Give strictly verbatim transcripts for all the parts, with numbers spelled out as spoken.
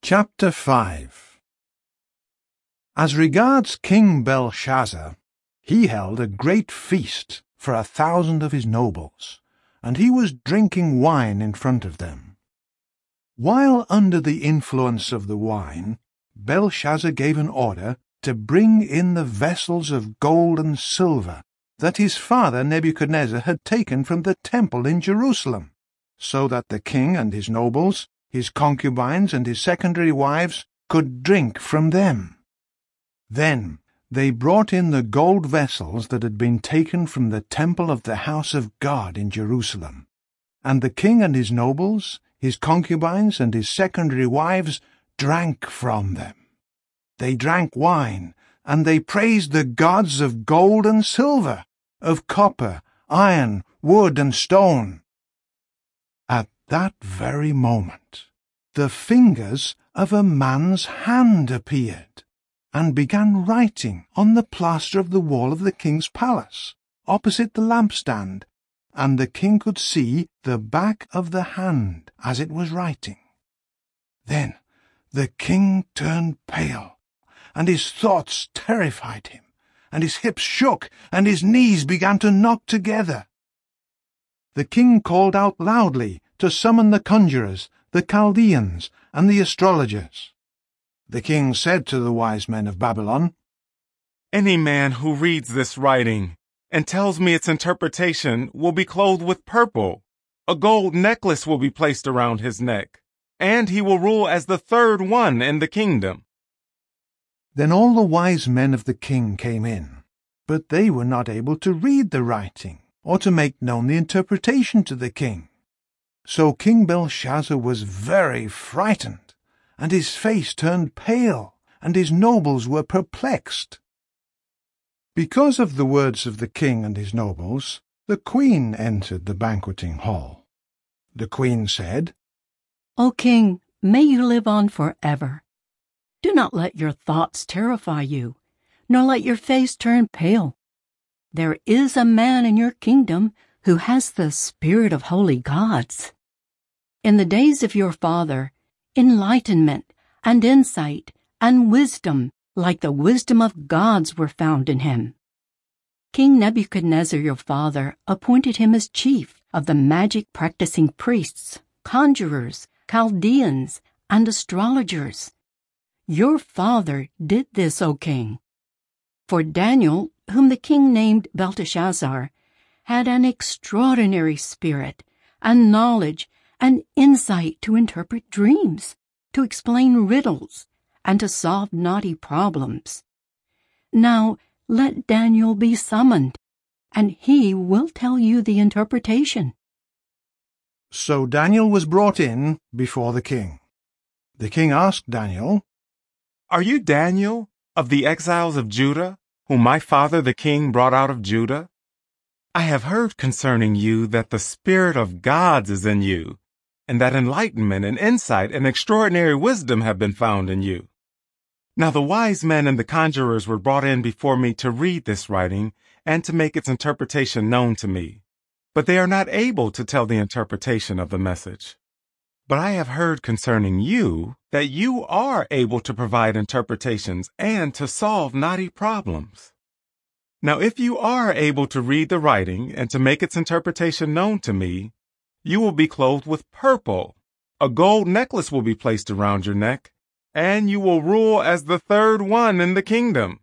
Chapter five. As regards King Belshazzar, he held a great feast for a thousand of his nobles, and he was drinking wine in front of them. While under the influence of the wine, Belshazzar gave an order to bring in the vessels of gold and silver that his father Nebuchadnezzar had taken from the temple in Jerusalem, so that the king and his nobles, his concubines and his secondary wives, could drink from them. Then they brought in the gold vessels that had been taken from the temple of the house of God in Jerusalem, and the king and his nobles, his concubines and his secondary wives drank from them. They drank wine, and they praised the gods of gold and silver, of copper, iron, wood, and stone. At that very moment, the fingers of a man's hand appeared, and began writing on the plaster of the wall of the king's palace, opposite the lampstand, and the king could see the back of the hand as it was writing. Then the king turned pale, and his thoughts terrified him, and his hips shook, and his knees began to knock together. The king called out loudly to summon the conjurers, the Chaldeans, and the astrologers. The king said to the wise men of Babylon, "Any man who reads this writing and tells me its interpretation will be clothed with purple. A gold necklace will be placed around his neck, and he will rule as the third one in the kingdom." Then all the wise men of the king came in, but they were not able to read the writing or to make known the interpretation to the king. So King Belshazzar was very frightened, and his face turned pale, and his nobles were perplexed. Because of the words of the king and his nobles, the queen entered the banqueting hall. The queen said, "O king, may you live on forever. Do not let your thoughts terrify you, nor let your face turn pale. There is a man in your kingdom who has the spirit of holy gods. In the days of your father, enlightenment and insight and wisdom like the wisdom of gods were found in him. King Nebuchadnezzar your father appointed him as chief of the magic-practicing priests, conjurers, Chaldeans, and astrologers. Your father did this, O king. For Daniel, whom the king named Belteshazzar, had an extraordinary spirit and knowledge and insight to interpret dreams, to explain riddles, and to solve knotty problems. Now let Daniel be summoned, and he will tell you the interpretation." So Daniel was brought in before the king. The king asked Daniel, "Are you Daniel of the exiles of Judah, whom my father the king brought out of Judah? I have heard concerning you that the spirit of gods is in you, and that enlightenment and insight and extraordinary wisdom have been found in you. Now the wise men and the conjurers were brought in before me to read this writing and to make its interpretation known to me, but they are not able to tell the interpretation of the message. But I have heard concerning you that you are able to provide interpretations and to solve knotty problems. Now if you are able to read the writing and to make its interpretation known to me, you will be clothed with purple, a gold necklace will be placed around your neck, and you will rule as the third one in the kingdom."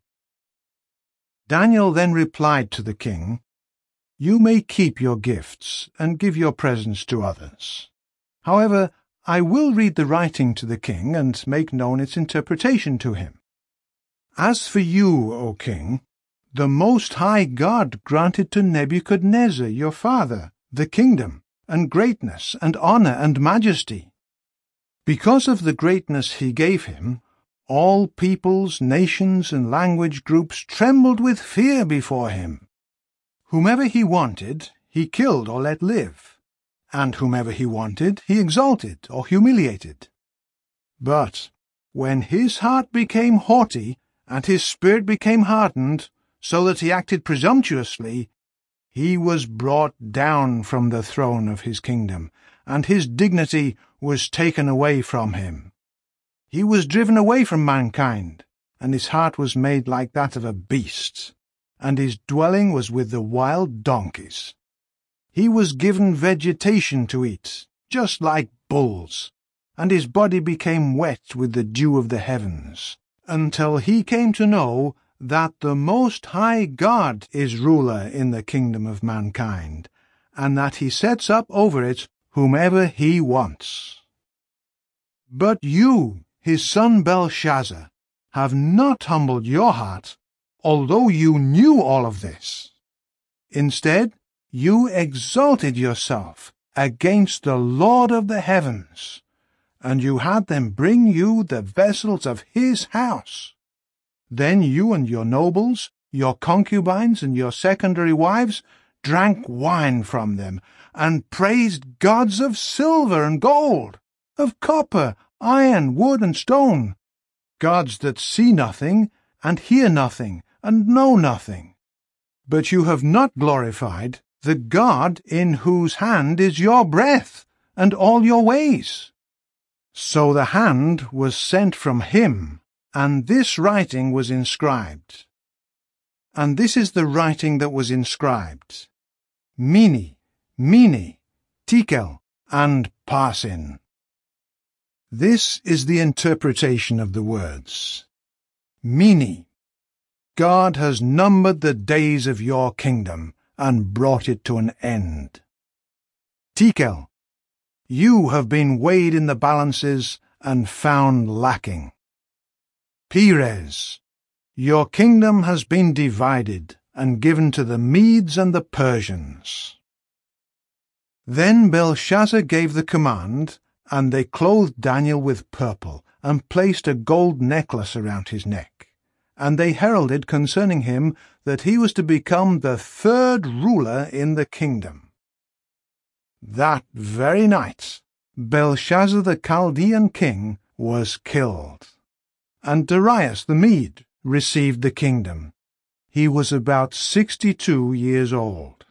Daniel then replied to the king, "You may keep your gifts and give your presents to others. However, I will read the writing to the king and make known its interpretation to him. As for you, O king, the Most High God granted to Nebuchadnezzar your father the kingdom, and greatness, and honor, and majesty. Because of the greatness he gave him, all peoples, nations, and language groups trembled with fear before him. Whomever he wanted, he killed or let live, and whomever he wanted, he exalted or humiliated. But when his heart became haughty, and his spirit became hardened, so that he acted presumptuously, he was brought down from the throne of his kingdom, and his dignity was taken away from him. He was driven away from mankind, and his heart was made like that of a beast, and his dwelling was with the wild donkeys. He was given vegetation to eat, just like bulls, and his body became wet with the dew of the heavens, until he came to know that the Most High God is ruler in the kingdom of mankind, and that he sets up over it whomever he wants. But you, his son Belshazzar, have not humbled your heart, although you knew all of this. Instead, you exalted yourself against the Lord of the heavens, and you had them bring you the vessels of his house. Then you and your nobles, your concubines, and your secondary wives drank wine from them, and praised gods of silver and gold, of copper, iron, wood, and stone, gods that see nothing, and hear nothing, and know nothing. But you have not glorified the God in whose hand is your breath, and all your ways. So the hand was sent from him, and this writing was inscribed. And this is the writing that was inscribed: Mene, Mene, Tekel, and Parsin. This is the interpretation of the words. Mene, God has numbered the days of your kingdom and brought it to an end. Tekel, you have been weighed in the balances and found lacking. Peres, your kingdom has been divided and given to the Medes and the Persians. Then Belshazzar gave the command, and they clothed Daniel with purple, and placed a gold necklace around his neck. And they heralded concerning him that he was to become the third ruler in the kingdom. That very night, Belshazzar the Chaldean king was killed, and Darius the Mede received the kingdom. He was about sixty-two years old.